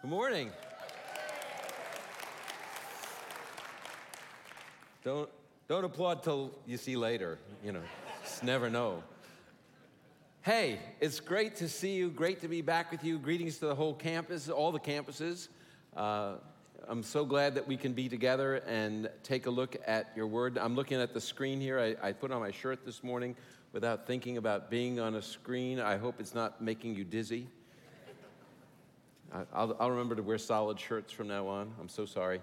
Good morning. Don't applaud till you see later. Just never know. Hey, it's great to see you. Great to be back with you. Greetings to the whole campus, all the campuses. I'm so glad that we can be together and take a look at your word. I'm looking at the screen here. I put on my shirt this morning without thinking about being on a screen. I hope it's not making you dizzy. I'll remember to wear solid shirts from now on. I'm so sorry.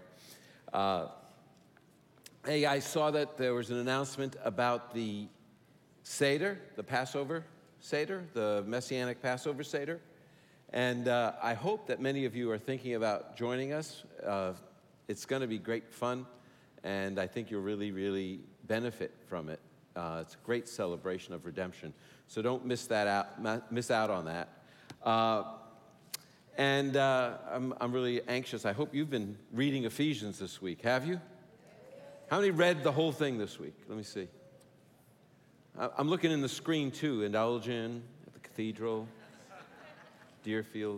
Hey, I saw that there was an announcement about the Seder, the Passover Seder, the Messianic Passover Seder. And I hope that many of you are thinking about joining us. It's going to be great fun, and I think you'll really, really benefit from it. It's a great celebration of redemption. So don't miss out on that. And I'm really anxious. I hope you've been reading Ephesians this week. Have you? How many read the whole thing this week? Let me see. I'm looking in the screen too, in Elgin, at the cathedral, Deerfield.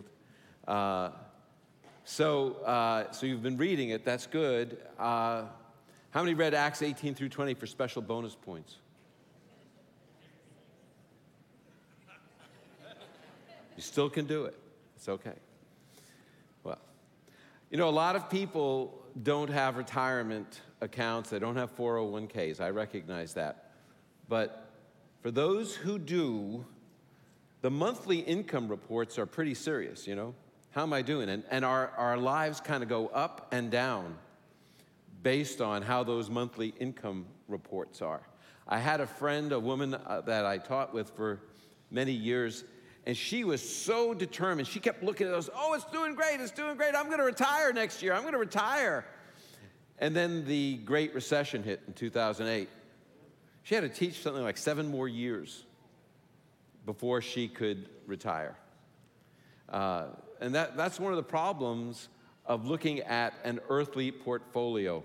So you've been reading it. That's good. How many read Acts 18 through 20 for special bonus points? You still can do it. It's okay. Well, a lot of people don't have retirement accounts. They don't have 401ks. I recognize that. But for those who do, the monthly income reports are pretty serious, How am I doing? And our lives kind of go up and down based on how those monthly income reports are. I had a friend, a woman that I taught with for many years, and she was so determined. She kept looking at us, it's doing great, I'm going to retire next year, I'm going to retire. And then the Great Recession hit in 2008. She had to teach something like 7 more years before she could retire. And that's one of the problems of looking at an earthly portfolio.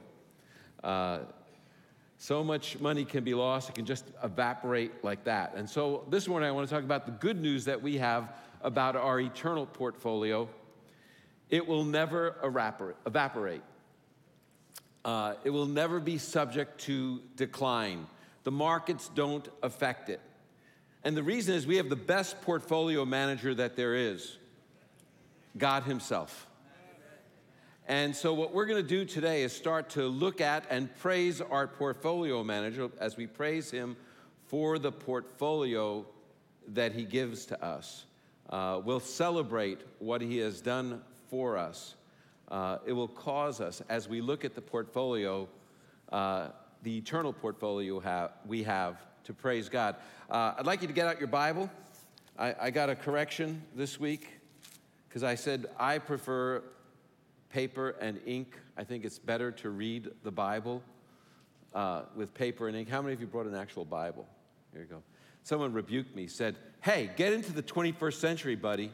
So much money can be lost, it can just evaporate like that. And so this morning I want to talk about the good news that we have about our eternal portfolio. It will never evaporate. It will never be subject to decline. The markets don't affect it. And the reason is we have the best portfolio manager that there is, God himself. And so what we're going to do today is start to look at and praise our portfolio manager as we praise him for the portfolio that he gives to us. We'll celebrate what he has done for us. It will cause us, as we look at the portfolio, the eternal portfolio we have, to praise God. I'd like you to get out your Bible. I got a correction this week because I said I prefer paper and ink. I think it's better to read the Bible with paper and ink. How many of you brought an actual Bible? Here you go. Someone rebuked me, said, "Hey, get into the 21st century, buddy."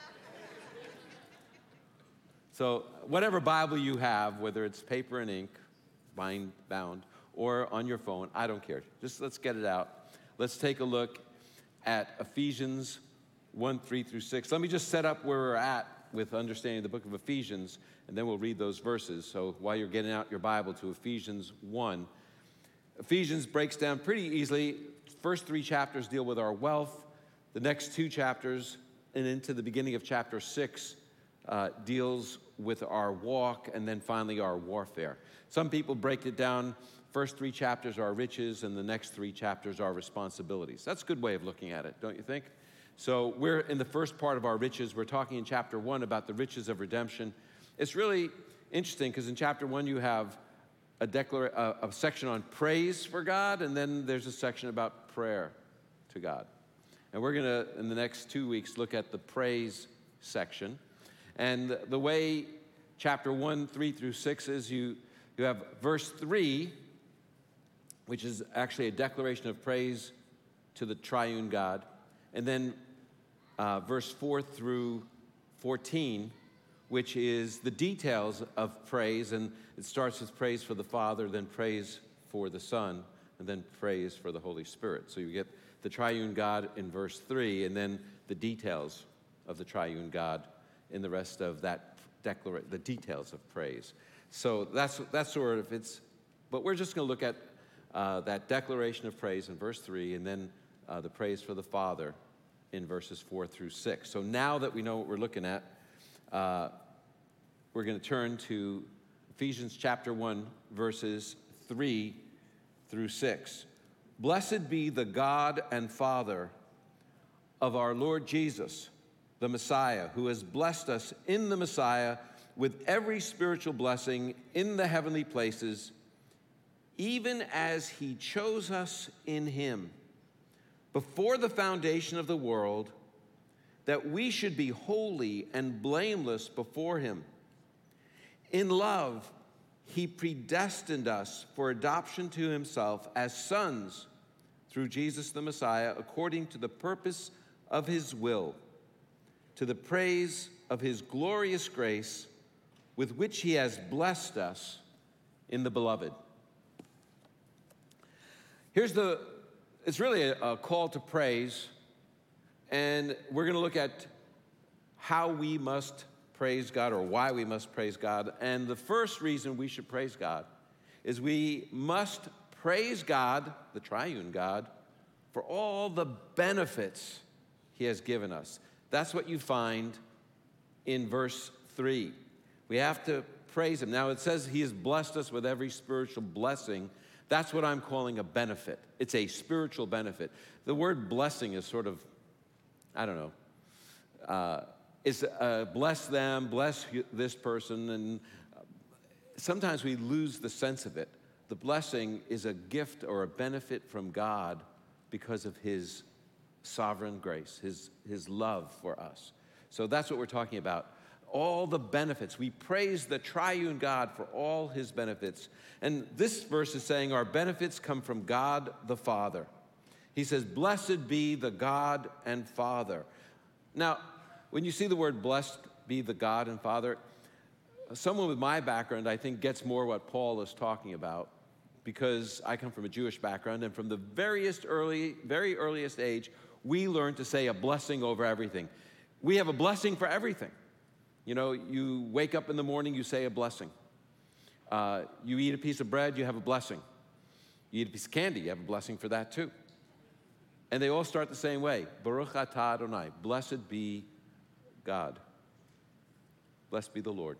So whatever Bible you have, whether it's paper and ink, bound, or on your phone, I don't care. Just let's get it out. Let's take a look at Ephesians 1:3-6. Let me just set up where we're at with understanding the book of Ephesians, and then we'll read those verses. So while you're getting out your Bible to Ephesians 1, Ephesians breaks down pretty easily. First 3 chapters deal with our wealth. The next 2 chapters and into the beginning of chapter 6 deals with our walk, and then finally our warfare. Some people break it down. First 3 chapters are riches, and the next 3 chapters are responsibilities. That's a good way of looking at it, don't you think? So we're in the first part of our riches. We're talking in chapter 1 about the riches of redemption. It's really interesting because in chapter 1 you have a section on praise for God, and then there's a section about prayer to God. And we're going to, in the next 2 weeks, look at the praise section. And the way chapter 1:3-6 is you have verse 3, which is actually a declaration of praise to the triune God. And then verse 4-14, which is the details of praise. And it starts with praise for the Father, then praise for the Son, and then praise for the Holy Spirit. So you get the triune God in verse 3, and then the details of the triune God in the rest of that the details of praise. So that's sort of but we're just going to look at that declaration of praise in verse 3, and then the praise for the Father in verses 4 through 6. So now that we know what we're looking at, we're going to turn to Ephesians chapter 1, verses 3 through 6. Blessed be the God and Father of our Lord Jesus, the Messiah, who has blessed us in the Messiah with every spiritual blessing in the heavenly places, even as he chose us in him before the foundation of the world, that we should be holy and blameless before him. In love, he predestined us for adoption to himself as sons through Jesus the Messiah, according to the purpose of his will, to the praise of his glorious grace, with which he has blessed us in the beloved. It's really a call to praise, and we're going to look at how we must praise God, or why we must praise God. And the first reason we should praise God is we must praise God, the triune God, for all the benefits he has given us. That's what you find in verse 3. We have to praise him. Now, it says he has blessed us with every spiritual blessing. That's what I'm calling a benefit. It's a spiritual benefit. The word blessing is sort of, I don't know, it's bless them, bless this person, and sometimes we lose the sense of it. The blessing is a gift or a benefit from God because of his sovereign grace, his love for us. So that's what we're talking about. All the benefits. We praise the triune God for all his benefits. And this verse is saying our benefits come from God the Father. He says, blessed be the God and Father. Now, when you see the word blessed be the God and Father, someone with my background, I think, gets more what Paul is talking about, because I come from a Jewish background, and from the very earliest age, we learn to say a blessing over everything. We have a blessing for everything. You know, you wake up in the morning, you say a blessing. You eat a piece of bread, you have a blessing. You eat a piece of candy, you have a blessing for that too. And they all start the same way. Baruch atah Adonai, blessed be God. Blessed be the Lord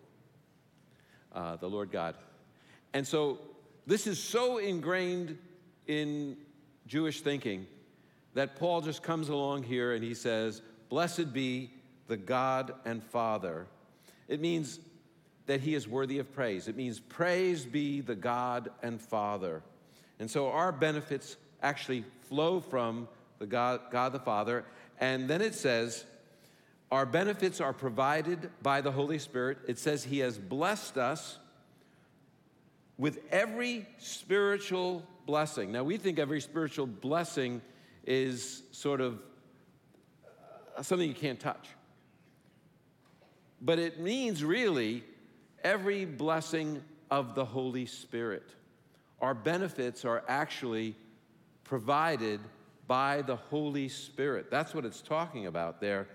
God. And so this is so ingrained in Jewish thinking that Paul just comes along here and he says, blessed be the God and Father. It means that he is worthy of praise. It means praise be the God and Father. And so our benefits actually flow from the God the Father. And then it says, our benefits are provided by the Holy Spirit. It says he has blessed us with every spiritual blessing. Now, we think every spiritual blessing is sort of something you can't touch. But it means really every blessing of the Holy Spirit. Our benefits are actually provided by the Holy Spirit. That's what it's talking about there.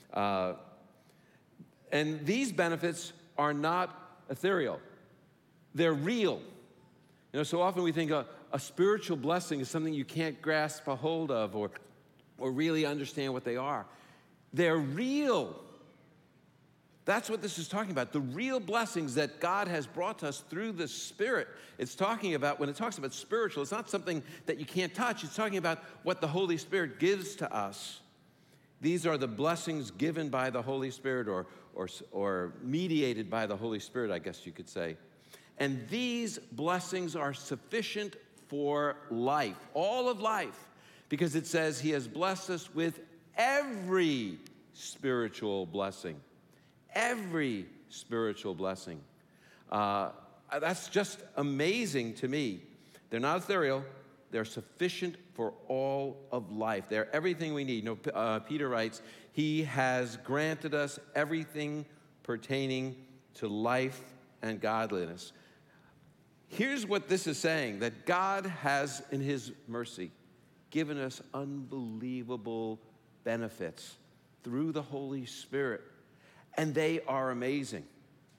And these benefits are not ethereal. They're real. You know, so often we think a spiritual blessing is something you can't grasp a hold of or really understand what they are. They're real. That's what this is talking about, the real blessings that God has brought to us through the Spirit. It's talking about, when it talks about spiritual, it's not something that you can't touch. It's talking about what the Holy Spirit gives to us. These are the blessings given by the Holy Spirit or mediated by the Holy Spirit, I guess you could say. And these blessings are sufficient for life, all of life, because it says he has blessed us with every spiritual blessing. Every spiritual blessing. That's just amazing to me. They're not ethereal. They're sufficient for all of life. They're everything we need. You know, Peter writes, he has granted us everything pertaining to life and godliness. Here's what this is saying, that God has, in his mercy, given us unbelievable benefits through the Holy Spirit. And they are amazing.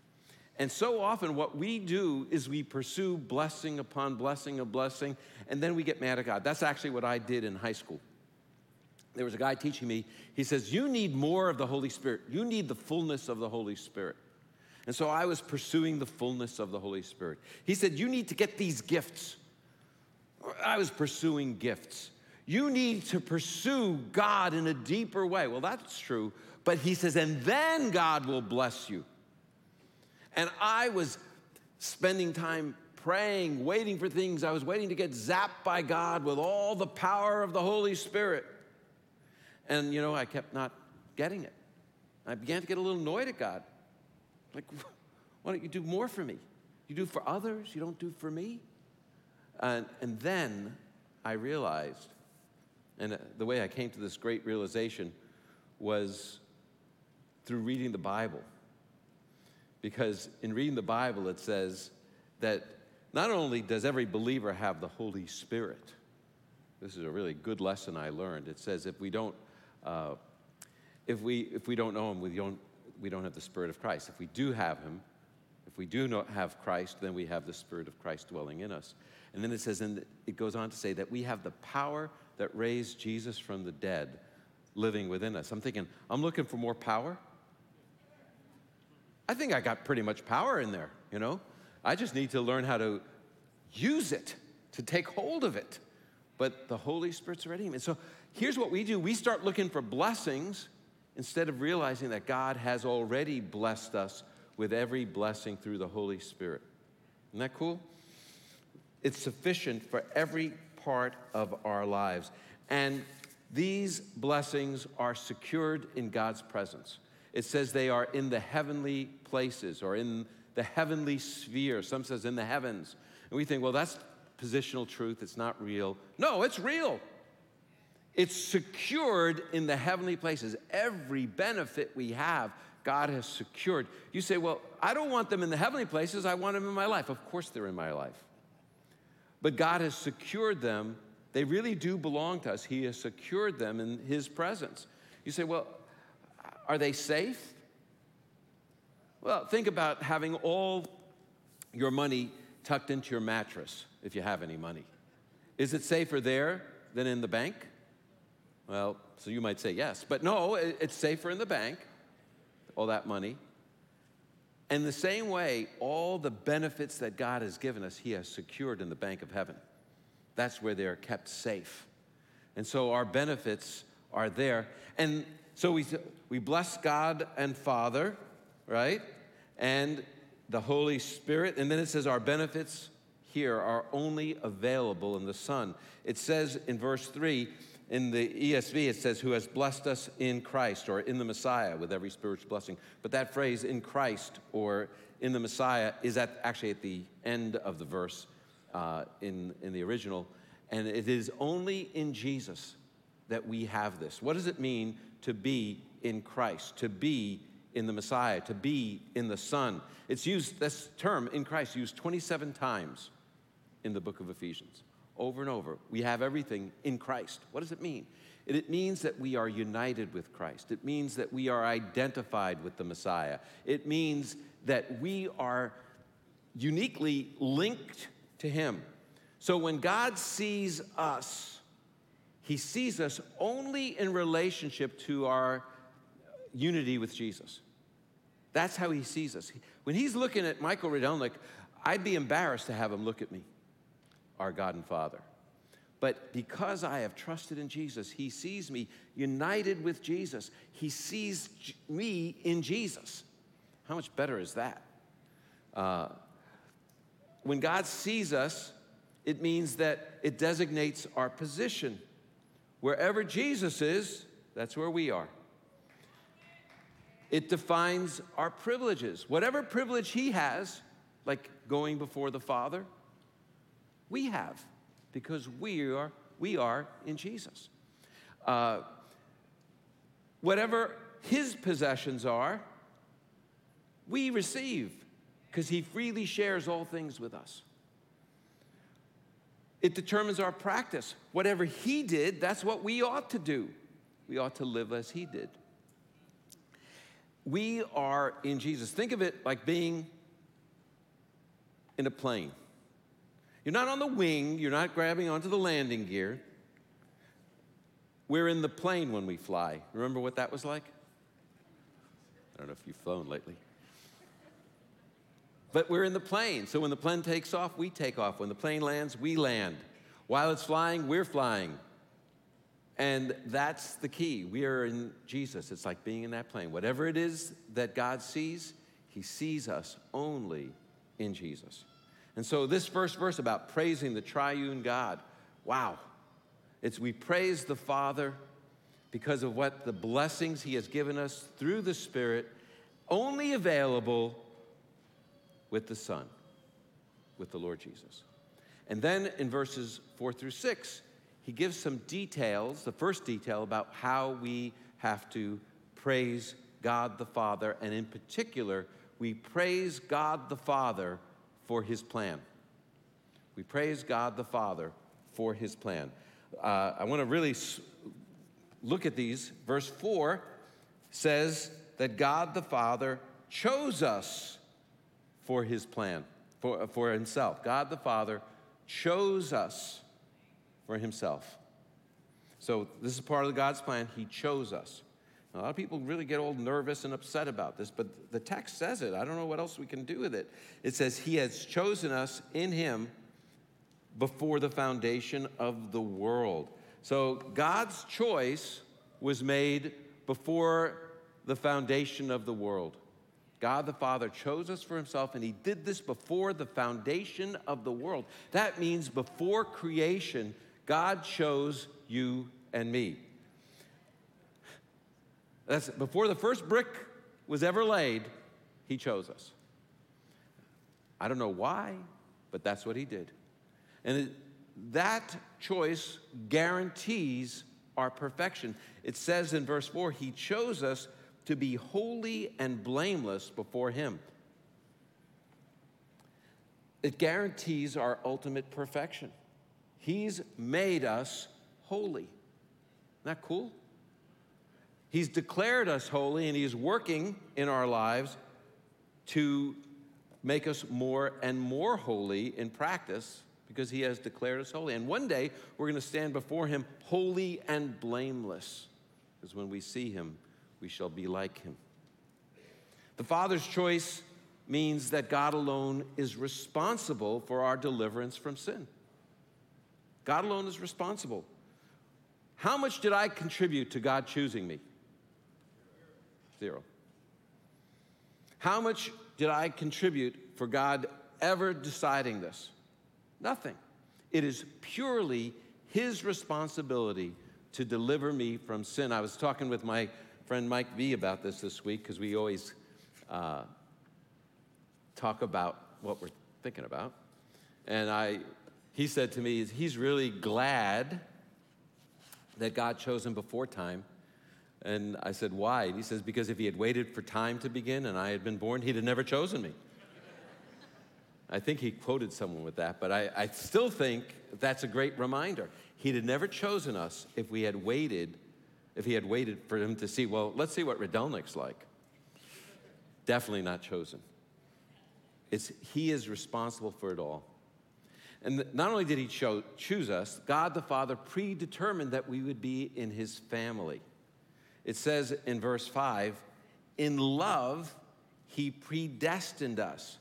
And so often what we do is we pursue blessing upon blessing of blessing, and then we get mad at God. That's actually what I did in high school. There was a guy teaching me. He says, you need more of the Holy Spirit. You need the fullness of the Holy Spirit. And so I was pursuing the fullness of the Holy Spirit. He said, you need to get these gifts. I was pursuing gifts. You need to pursue God in a deeper way. Well, that's true. But he says, and then God will bless you. And I was spending time praying, waiting for things. I was waiting to get zapped by God with all the power of the Holy Spirit. And, you know, I kept not getting it. I began to get a little annoyed at God. Like, why don't you do more for me? You do for others, you don't do for me? And then I realized, and the way I came to this great realization was through reading the Bible. Because in reading the Bible, it says that not only does every believer have the Holy Spirit, this is a really good lesson I learned. It says if we don't know Him, we don't have the Spirit of Christ. If we do have Him, if we do not have Christ, then we have the Spirit of Christ dwelling in us. And then it says, and it goes on to say that we have the power that raised Jesus from the dead living within us. I'm thinking, I'm looking for more power. I think I got pretty much power in there, you know. I just need to learn how to use it, to take hold of it. But the Holy Spirit's already in me. So here's what we do. We start looking for blessings instead of realizing that God has already blessed us with every blessing through the Holy Spirit. Isn't that cool? It's sufficient for every part of our lives. And these blessings are secured in God's presence. It says they are in the heavenly places or in the heavenly sphere. Some says in the heavens. And we think, well, that's positional truth. It's not real. No, it's real. It's secured in the heavenly places. Every benefit we have, God has secured. You say, well, I don't want them in the heavenly places. I want them in my life. Of course they're in my life. But God has secured them. They really do belong to us. He has secured them in His presence. You say, well, are they safe? Well, think about having all your money tucked into your mattress, if you have any money. Is it safer there than in the bank? Well, so you might say yes. But no, it's safer in the bank, all that money. And the same way, all the benefits that God has given us, He has secured in the bank of heaven. That's where they're kept safe. And so our benefits are there. And so we bless God and Father, right? And the Holy Spirit. And then it says our benefits here are only available in the Son. It says in verse 3, in the ESV, it says, who has blessed us in Christ or in the Messiah with every spiritual blessing. But that phrase, in Christ or in the Messiah, is actually at the end of the verse in the original. And it is only in Jesus that we have this. What does it mean to be in Christ, to be in the Messiah, to be in the Son? It's used, this term, in Christ, used 27 times in the book of Ephesians. Over and over. We have everything in Christ. What does it mean? It means that we are united with Christ. It means that we are identified with the Messiah. It means that we are uniquely linked to Him. So when God sees us, He sees us only in relationship to our unity with Jesus. That's how He sees us. When He's looking at Michael Rydelnik, I'd be embarrassed to have Him look at me, our God and Father. But because I have trusted in Jesus, He sees me united with Jesus. He sees me in Jesus. How much better is that? When God sees us, it means that it designates our position. Wherever Jesus is, that's where we are. It defines our privileges. Whatever privilege He has, like going before the Father, we have, because we are in Jesus. Whatever His possessions are, we receive, because He freely shares all things with us. It determines our practice. Whatever He did, that's what we ought to do. We ought to live as He did. We are in Jesus. Think of it like being in a plane. You're not on the wing. You're not grabbing onto the landing gear. We're in the plane when we fly. Remember what that was like? I don't know if you've flown lately. But we're in the plane. So when the plane takes off, we take off. When the plane lands, we land. While it's flying, we're flying. And that's the key. We are in Jesus. It's like being in that plane. Whatever it is that God sees, he sees us only in Jesus. And so this first verse about praising the triune God, wow. We praise the Father because of what the blessings he has given us through the Spirit, only available with the Son, with the Lord Jesus. And then in verses 4 through 6, he gives some details, the first detail about how we have to praise God the Father, and in particular, we praise God the Father for his plan. We praise God the Father for his plan. I want to really look at these. Verse 4 says that God the Father chose us for his plan, for himself. God the Father chose us for himself. So this is part of God's plan. He chose us. Now, a lot of people really get all nervous and upset about this, but the text says it. I don't know what else we can do with it. It says he has chosen us in him before the foundation of the world. So God's choice was made before the foundation of the world. God the Father chose us for himself, and he did this before the foundation of the world. That means before creation, God chose you and me. That's before the first brick was ever laid, he chose us. I don't know why, but that's what he did. And that choice guarantees our perfection. It says in verse 4, he chose us to be holy and blameless before him. It guarantees our ultimate perfection. He's made us holy. Isn't that cool? He's declared us holy, and he's working in our lives to make us more and more holy in practice, because he has declared us holy. And one day, we're going to stand before him holy and blameless, because when we see him, we shall be like him. The Father's choice means that God alone is responsible for our deliverance from sin. God alone is responsible. How much did I contribute to God choosing me? 0. How much did I contribute for God ever deciding this? Nothing. It is purely his responsibility to deliver me from sin. I was talking with my friend Mike V about this week, because we always talk about what we're thinking about. And he said to me, he's really glad that God chose him before time. And I said, why? And he says, because if he had waited for time to begin and I had been born, he'd have never chosen me. I think he quoted someone with that, but I still think that's a great reminder. He'd have never chosen us if he had waited for him to see, well, let's see what Radelnik's like. Definitely not chosen. He is responsible for it all. And not only did he choose us, God the Father predetermined that we would be in his family. It says in verse 5, in love, he predestined us.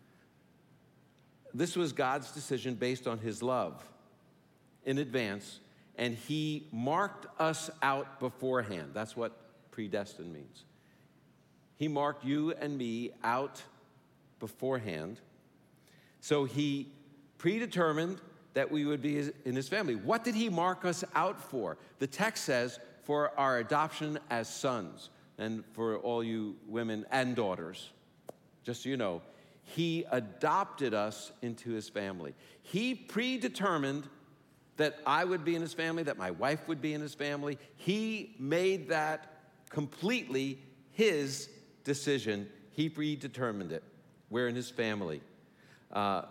This was God's decision based on his love in advance, and he marked us out beforehand. That's what predestined means. He marked you and me out beforehand. So he predetermined that we would be in his family. What did he mark us out for? The text says, for our adoption as sons. And for all you women and daughters, just so you know, he adopted us into his family. He predetermined that I would be in his family, that my wife would be in his family. He made that completely his decision. He predetermined it. We're in his family. Now,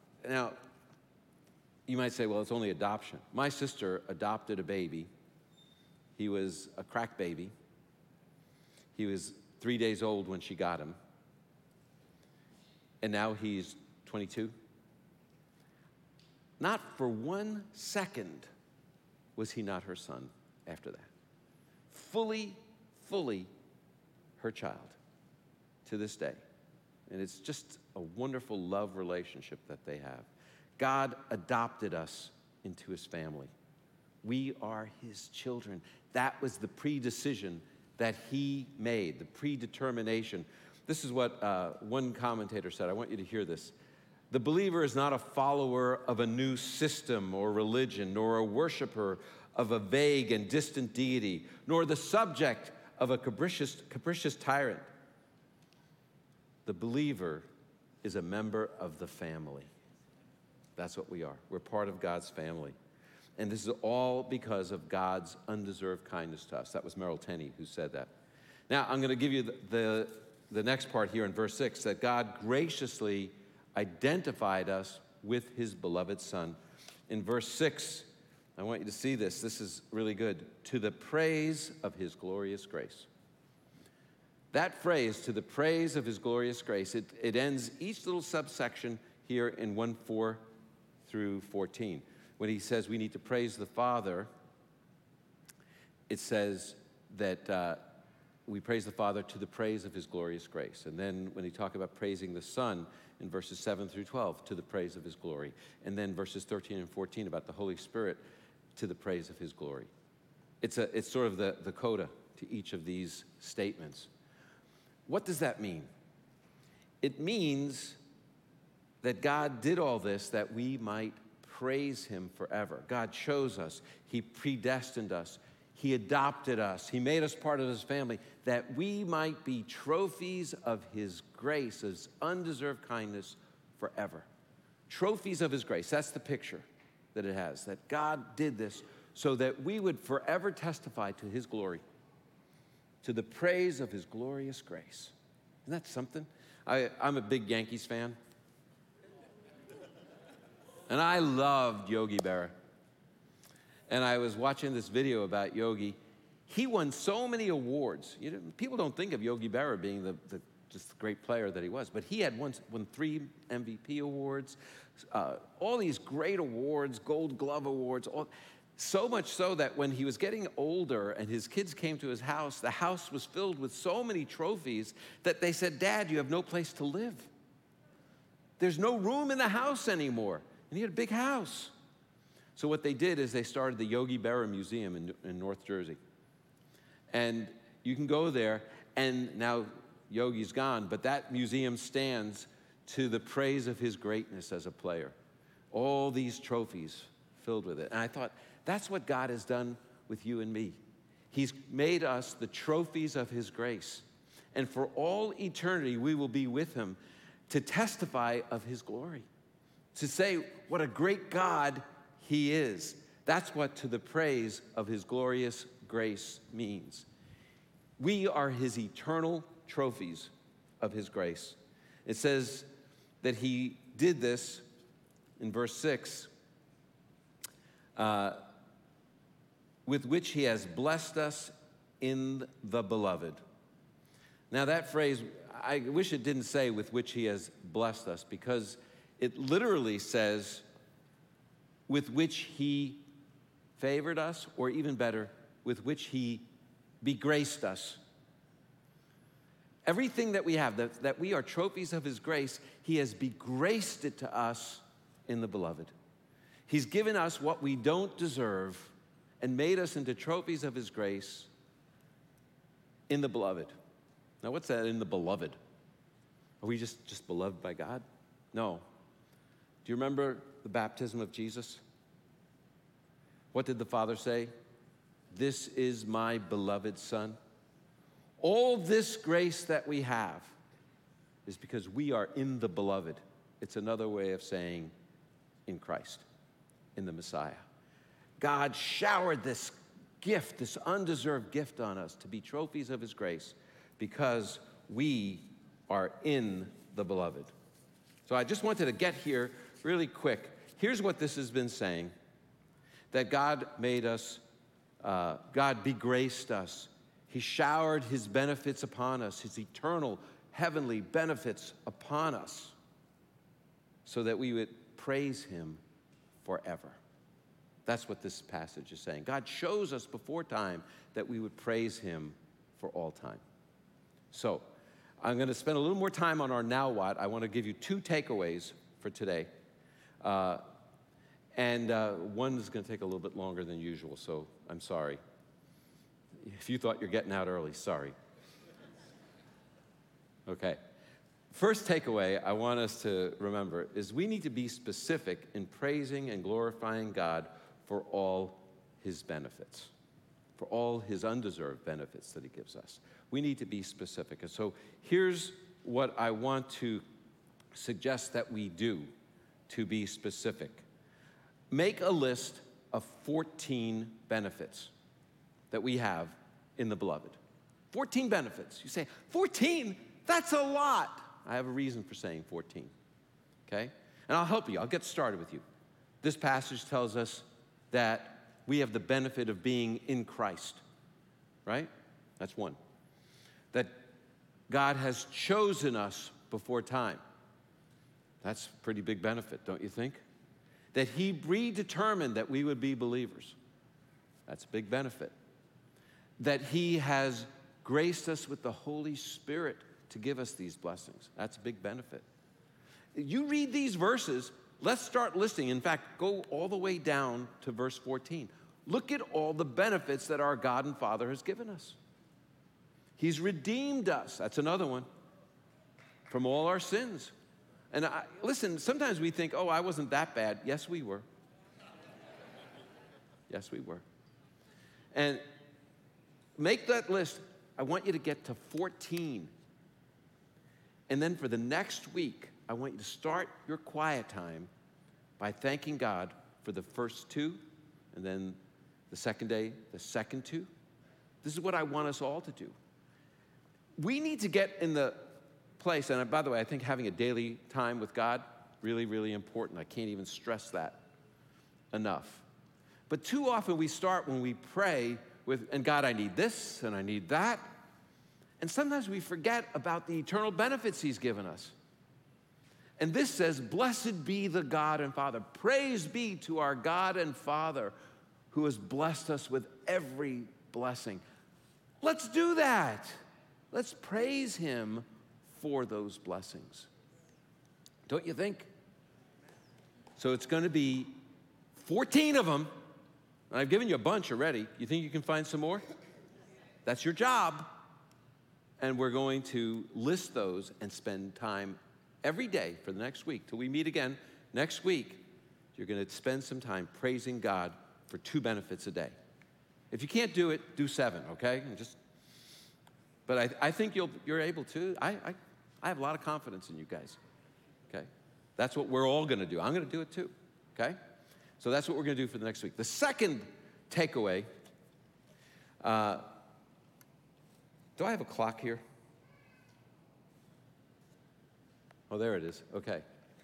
you might say, well, it's only adoption. My sister adopted a baby. He was a crack baby. He was 3 days old when she got him. And now he's 22. Not for 1 second was he not her son after that. Fully her child to this day. And it's just a wonderful love relationship that they have. God adopted us into his family. We are his children. That was the predecision that he made, the predetermination. This is what one commentator said. I want you to hear this. The believer is not a follower of a new system or religion, nor a worshiper of a vague and distant deity, nor the subject of a capricious tyrant. The believer is a member of the family. That's what we are. We're part of God's family. And this is all because of God's undeserved kindness to us. That was Merrill Tenney who said that. Now, I'm going to give you the next part here in verse 6, that God graciously identified us with his beloved Son. In verse 6, I want you to see this. This is really good. To the praise of his glorious grace. That phrase, to the praise of his glorious grace, it ends each little subsection here in 1:4 through 14. When he says we need to praise the Father, it says that we praise the Father to the praise of his glorious grace. And then when he talks about praising the Son in verses 7 through 12, to the praise of his glory. And then verses 13 and 14 about the Holy Spirit, to the praise of his glory. It's sort of the coda to each of these statements. What does that mean? It means that God did all this that we might praise him forever. God chose us. He predestined us. He adopted us. He made us part of his family that we might be trophies of his grace, his undeserved kindness forever. Trophies of his grace. That's the picture that it has, that God did this so that we would forever testify to his glory, to the praise of his glorious grace. Isn't that something? I'm a big Yankees fan. And I loved Yogi Berra. And I was watching this video about Yogi. He won so many awards. People don't think of Yogi Berra being just the great player that he was, but he had won 3 MVP awards, all these great awards, Gold Glove awards, so much so that when he was getting older and his kids came to his house, the house was filled with so many trophies that they said, "Dad, you have no place to live. There's no room in the house anymore." And he had a big house. So what they did is they started the Yogi Berra Museum in North Jersey. And you can go there, and now Yogi's gone, but that museum stands to the praise of his greatness as a player. All these trophies filled with it. And I thought, that's what God has done with you and me. He's made us the trophies of his grace. And for all eternity, we will be with him to testify of his glory, to say what a great God he is. That's what to the praise of his glorious grace means. We are his eternal trophies of his grace. It says that he did this in verse 6, with which he has blessed us in the beloved. Now that phrase, I wish it didn't say with which he has blessed us, because it literally says with which he favored us, or even better, with which he begraced us. Everything that we have, that we are trophies of his grace, he has begraced it to us in the beloved. He's given us what we don't deserve and made us into trophies of his grace in the beloved. Now, what's that, in the beloved? Are we just beloved by God? No. Do you remember the baptism of Jesus? What did the Father say? "This is my beloved Son." All this grace that we have is because we are in the beloved. It's another way of saying in Christ, in the Messiah. God showered this gift, this undeserved gift on us to be trophies of his grace because we are in the beloved. So I just wanted to get here really quick. Here's what this has been saying, that God made us, God begraced us. He showered his benefits upon us, his eternal heavenly benefits upon us. so that we would praise him forever. That's what this passage is saying. God chose us before time that we would praise him for all time. So I'm going to spend a little more time on our now what. I want to give you 2 takeaways for today. And one is going to take a little bit longer than usual, so I'm sorry. If you thought you're getting out early, sorry. Okay. First takeaway I want us to remember is we need to be specific in praising and glorifying God for all his benefits, for all his undeserved benefits that he gives us. We need to be specific. And so here's what I want to suggest that we do to be specific. Make a list of 14 benefits that we have in the beloved. 14 benefits. You say, 14? That's a lot. I have a reason for saying 14, okay? And I'll help you. I'll get started with you. This passage tells us that we have the benefit of being in Christ, right? That's one. That God has chosen us before time. That's a pretty big benefit, don't you think? That he predetermined that we would be believers. That's a big benefit. That he has graced us with the Holy Spirit to give us these blessings. That's a big benefit. You read these verses, let's start listing. In fact, go all the way down to verse 14. Look at all the benefits that our God and Father has given us. He's redeemed us. That's another one. From all our sins. And listen, sometimes we think, oh, I wasn't that bad. Yes, we were. Yes, we were. And make that list. I want you to get to 14. And then for the next week, I want you to start your quiet time by thanking God for the first 2, and then the second day, the second 2. This is what I want us all to do. We need to get in the place, and by the way, I think having a daily time with God, really, really important. I can't even stress that enough. But too often we start when we pray with, and God, I need this, and I need that. And sometimes we forget about the eternal benefits he's given us. And this says, blessed be the God and Father. Praise be to our God and Father who has blessed us with every blessing. Let's do that. Let's praise him for those blessings. Don't you think? So it's going to be 14 of them. And I've given you a bunch already. You think you can find some more? That's your job. And we're going to list those and spend time every day for the next week till we meet again next week. You're going to spend some time praising God for 2 benefits a day. If you can't do it, do 7, okay? But I think you're able to. I have a lot of confidence in you guys, okay? That's what we're all going to do. I'm going to do it too, okay? So that's what we're going to do for the next week. The second takeaway, do I have a clock here? Oh, there it is. Okay.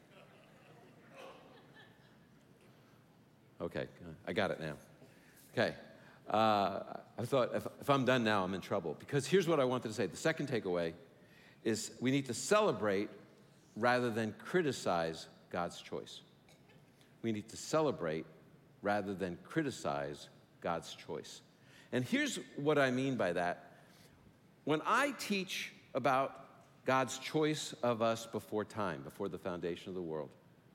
Okay, I got it now. Okay. I thought if I'm done now, I'm in trouble. Because here's what I wanted to say. The second takeaway is we need to celebrate rather than criticize God's choice. We need to celebrate rather than criticize God's choice. And here's what I mean by that. When I teach about God's choice of us before time, before the foundation of the world,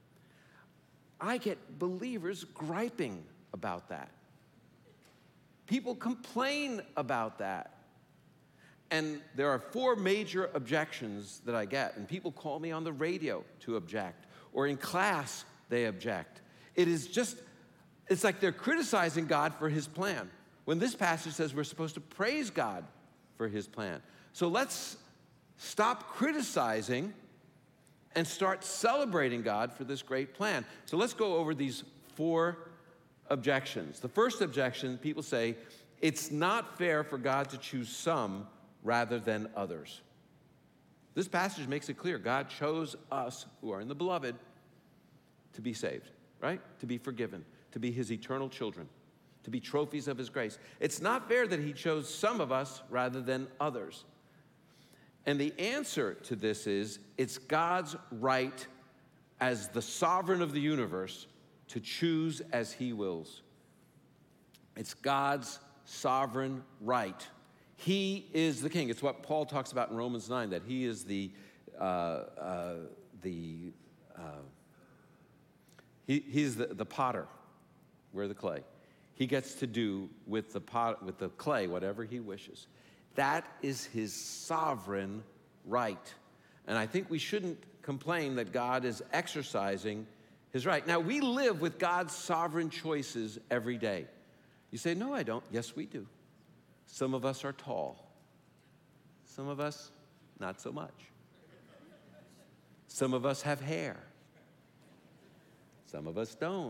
I get believers griping about that. People complain about that. And there are 4 major objections that I get. And people call me on the radio to object. Or in class, they object. It's like they're criticizing God for his plan. When this passage says we're supposed to praise God for his plan. So let's stop criticizing and start celebrating God for this great plan. So let's go over these 4 objections. The first objection, people say, it's not fair for God to choose some rather than others. This passage makes it clear God chose us who are in the beloved to be saved, right? To be forgiven, to be his eternal children, to be trophies of his grace. It's not fair that he chose some of us rather than others. And the answer to this is, it's God's right as the sovereign of the universe to choose as he wills. It's God's sovereign right. He is the king. It's what Paul talks about in Romans 9, that he is he's the potter. We're the clay. He gets to do with the clay whatever he wishes. That is his sovereign right. And I think we shouldn't complain that God is exercising his right. Now, we live with God's sovereign choices every day. You say, no, I don't. Yes, we do. Some of us are tall. Some of us, not so much. Some of us have hair. Some of us don't.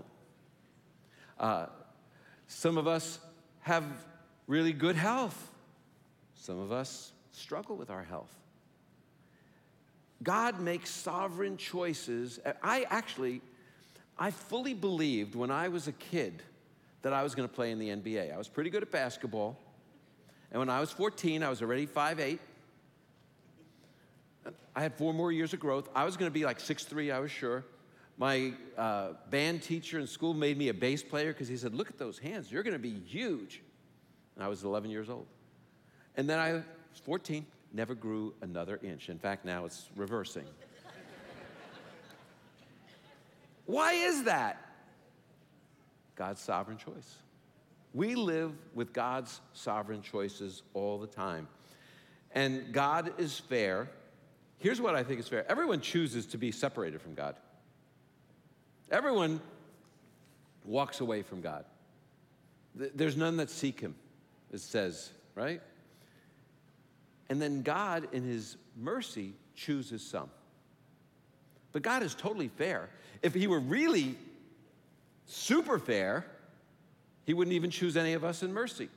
Some of us have really good health. Some of us struggle with our health. God makes sovereign choices. I fully believed when I was a kid that I was going to play in the NBA. I was pretty good at basketball. And when I was 14, I was already 5'8". I had 4 more years of growth. I was going to be like 6'3", I was sure. My band teacher in school made me a bass player because he said, look at those hands. You're going to be huge. And I was 11 years old. And then I was 14, never grew another inch. In fact, now it's reversing. Why is that? God's sovereign choice. We live with God's sovereign choices all the time. And God is fair. Here's what I think is fair. Everyone chooses to be separated from God. Everyone walks away from God. There's none that seek him, it says, right? And then God, in his mercy, chooses some. But God is totally fair. If he were really super fair, he wouldn't even choose any of us in mercy.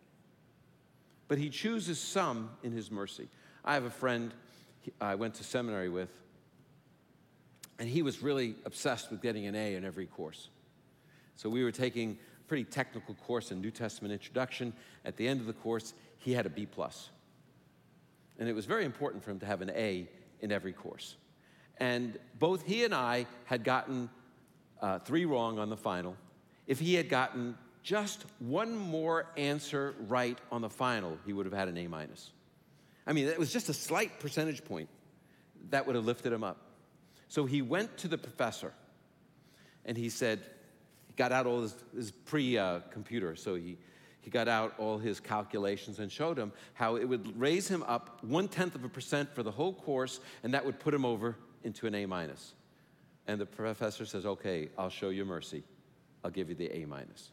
But he chooses some in his mercy. I have a friend I went to seminary with, and he was really obsessed with getting an A in every course. So we were taking a pretty technical course in New Testament introduction. At the end of the course, he had a B+. And it was very important for him to have an A in every course. And both he and I had gotten 3 wrong on the final. If he had gotten just one more answer right on the final, he would have had an A-. I mean, it was just a slight percentage point that would have lifted him up. So he went to the professor, and he said, he got out all his pre-computer, so he got out all his calculations and showed him how it would raise him up 0.1% for the whole course, and that would put him over into an A-. And the professor says, okay, I'll show you mercy. I'll give you the A-.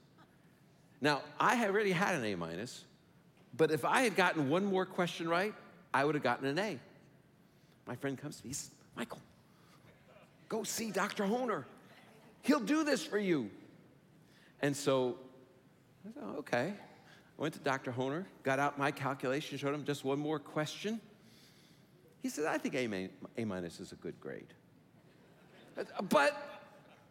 Now, I had already had an A-, but if I had gotten one more question right, I would have gotten an A. My friend comes to me, he says, Michael, go see Dr. Hohner. He'll do this for you. And so I said, okay. I went to Dr. Hohner, got out my calculation, showed him just one more question. He said, I think A- is a good grade. But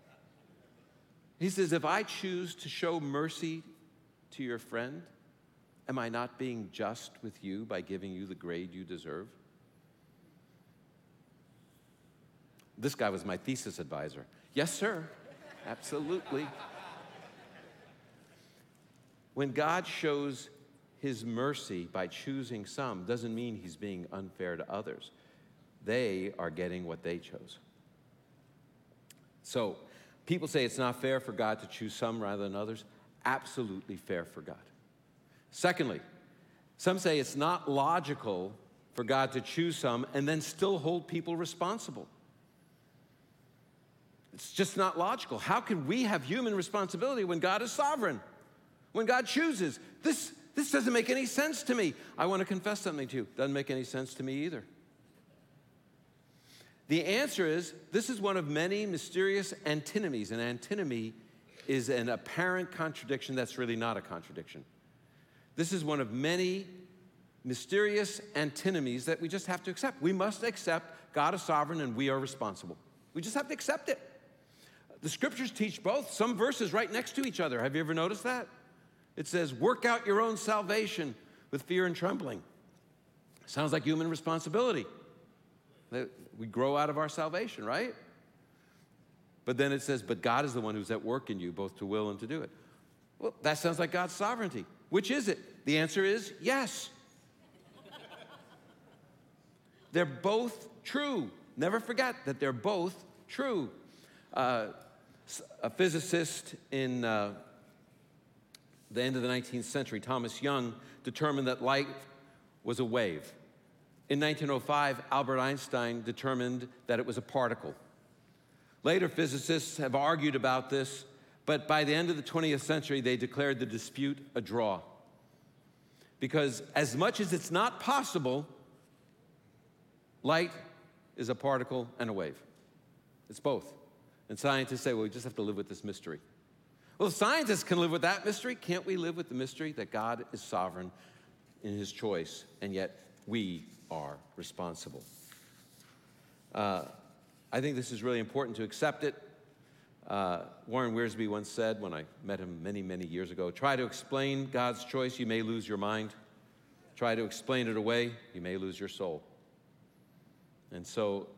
he says, if I choose to show mercy to your friend, am I not being just with you by giving you the grade you deserve? This guy was my thesis advisor. Yes, sir. Absolutely. When God shows his mercy by choosing some, doesn't mean he's being unfair to others. They are getting what they chose. So, people say it's not fair for God to choose some rather than others. Absolutely fair for God. Secondly, some say it's not logical for God to choose some and then still hold people responsible. It's just not logical. How can we have human responsibility when God is sovereign? When God chooses? This doesn't make any sense to me. I want to confess something to you. Doesn't make any sense to me either. The answer is, this is one of many mysterious antinomies. An antinomy is an apparent contradiction that's really not a contradiction. This is one of many mysterious antinomies that we just have to accept. We must accept God is sovereign and we are responsible. We just have to accept it. The scriptures teach both. Some verses right next to each other. Have you ever noticed that? It says, work out your own salvation with fear and trembling. Sounds like human responsibility. We grow out of our salvation, right? But then it says, but God is the one who's at work in you, both to will and to do it. Well, that sounds like God's sovereignty. Which is it? The answer is yes. They're both true. Never forget that they're both true. A physicist in the end of the 19th century, Thomas Young, determined that light was a wave. In 1905, Albert Einstein determined that it was a particle. Later, physicists have argued about this, but by the end of the 20th century, they declared the dispute a draw. Because as much as it's not possible, light is a particle and a wave. It's both. And scientists say, well, we just have to live with this mystery. Well, if scientists can live with that mystery, can't we live with the mystery that God is sovereign in his choice, and yet we are responsible? I think this is really important to accept it. Warren Wiersbe once said, when I met him many, many years ago, try to explain God's choice, you may lose your mind. Try to explain it away, you may lose your soul. And so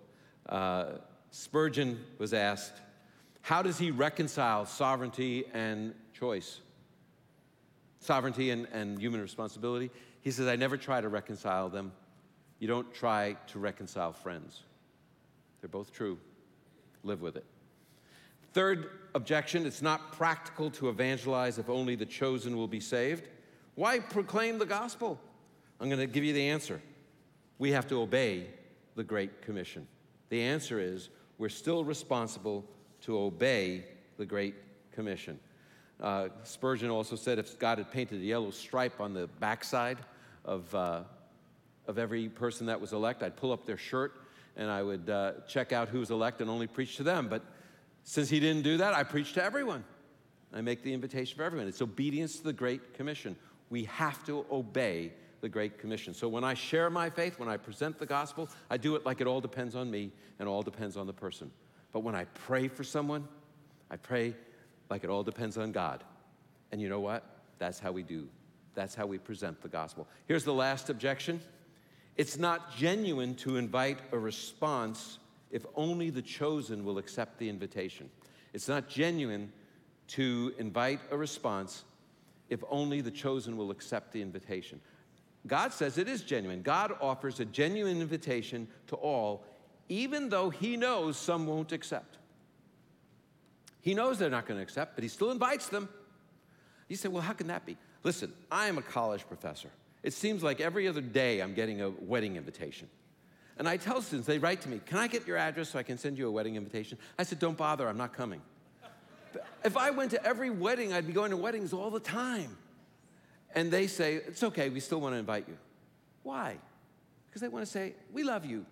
Spurgeon was asked, how does he reconcile sovereignty and choice? Sovereignty and human responsibility? He says, I never try to reconcile them. You don't try to reconcile friends. They're both true. Live with it. Third objection, it's not practical to evangelize if only the chosen will be saved. Why proclaim the gospel? I'm going to give you the answer. We have to obey the Great Commission. The answer is we're still responsible to obey the Great Commission. Spurgeon also said if God had painted a yellow stripe on the backside of every person that was elect, I'd pull up their shirt and I would check out who's elect and only preach to them. But since he didn't do that, I preach to everyone. I make the invitation for everyone. It's obedience to the Great Commission. We have to obey the Great Commission. So when I share my faith, when I present the gospel, I do it like it all depends on me and all depends on the person. But when I pray for someone, I pray like it all depends on God. And you know what? That's how we do. That's how we present the gospel. Here's the last objection. It's not genuine to invite a response if only the chosen will accept the invitation. It's not genuine to invite a response if only the chosen will accept the invitation. God says it is genuine. God offers a genuine invitation to all, even though he knows some won't accept. He knows they're not going to accept, but he still invites them. You say, well, how can that be? Listen, I am a college professor. It seems like every other day I'm getting a wedding invitation. And I tell students, they write to me, can I get your address so I can send you a wedding invitation? I said, don't bother, I'm not coming. But if I went to every wedding, I'd be going to weddings all the time. And they say, it's okay, we still want to invite you. Why? Because they want to say, we love you,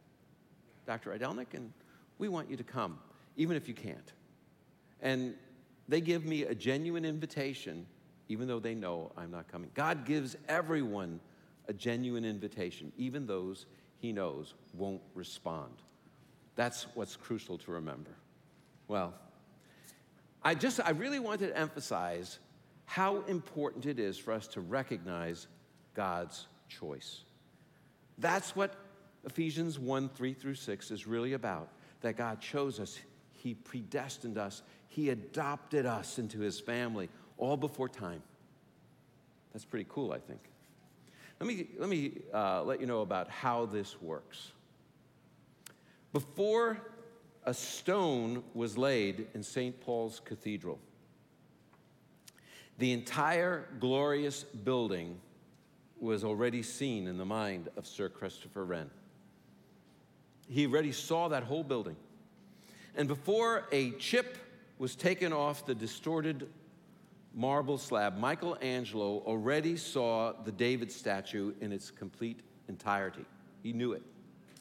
Dr. Rydelnik, and we want you to come, even if you can't. And they give me a genuine invitation, even though they know I'm not coming. God gives everyone a genuine invitation, even those he knows won't respond. That's what's crucial to remember. Well, I really wanted to emphasize how important it is for us to recognize God's choice. That's what Ephesians 1:3-6 is really about, that God chose us, he predestined us, he adopted us into his family, all before time. That's pretty cool, I think. Let me let you know about how this works. Before a stone was laid in St. Paul's Cathedral, the entire glorious building was already seen in the mind of Sir Christopher Wren. He already saw that whole building. And before a chip was taken off the distorted marble slab, Michelangelo already saw the David statue in its complete entirety. He knew it.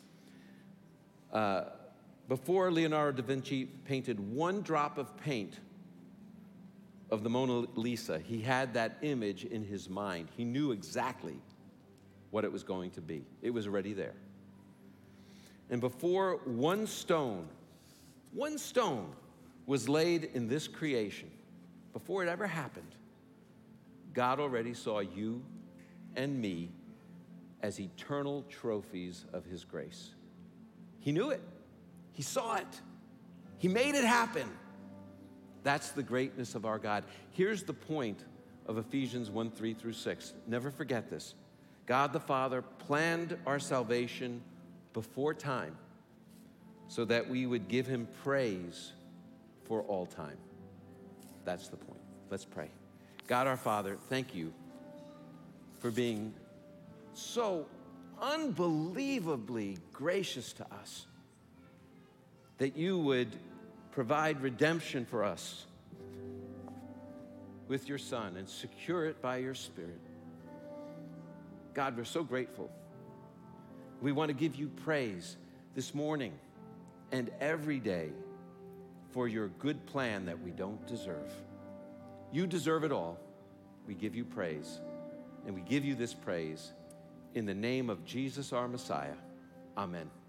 Before Leonardo da Vinci painted one drop of paint of the Mona Lisa, he had that image in his mind. He knew exactly what it was going to be. It was already there. And before one stone was laid in this creation, before it ever happened, God already saw you and me as eternal trophies of his grace. He knew it. He saw it. He made it happen. That's the greatness of our God. Here's the point of Ephesians 1:3-6. Never forget this. God the Father planned our salvation before time so that we would give him praise for all time. That's the point. Let's pray. God our Father, thank you for being so unbelievably gracious to us, that you would provide redemption for us with your Son and secure it by your Spirit. God, we're so grateful. We want to give you praise this morning and every day for your good plan that we don't deserve. You deserve it all. We give you praise, and we give you this praise in the name of Jesus, our Messiah. Amen.